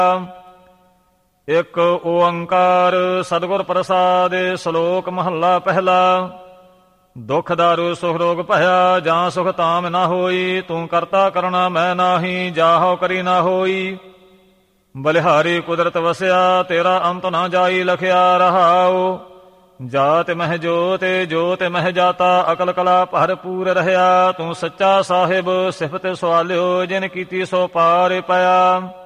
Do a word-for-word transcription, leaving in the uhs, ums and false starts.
ਇੱਕ ਓੰਕਾਰ ਸਤਿਗੁਰ ਪ੍ਰਸਾਦਿ। ਸ਼ਲੋਕ ਮਹੱਲਾ ਪਹਿਲਾ। ਦੁਖ ਦਾਰੂ ਸੁਖ ਰੋਗ ਭਇਆ, ਜਾਂ ਸੁਖ ਤਾਮ ਨਾ ਹੋਈ। ਤੂੰ ਕਰਤਾ ਕਰਣਾ ਮੈਂ ਨਾਹੀ, ਜਾਹੋ ਕਰੀ ਨਾ ਹੋਈ। ਬਲਿਹਾਰੀ ਕੁਦਰਤ ਵਸਿਆ, ਤੇਰਾ ਅੰਤ ਨਾ ਜਾਈ ਲਖਿਆ ਰਹਾਉ। ਜਾਤ ਮਹਿ ਜੋਤ, ਜੋਤ ਮਹਿ ਜਾਤਾ, ਅਕਲ ਕਲਾ ਭਰਪੂਰ ਰਹਿਆ। ਤੂੰ ਸੱਚਾ ਸਾਹਿਬ ਸਿਫਤ ਸਵਾਲਿਓ, ਜਿਨ ਕੀਤੀ ਸੋ ਪਾਰ ਪਿਆ।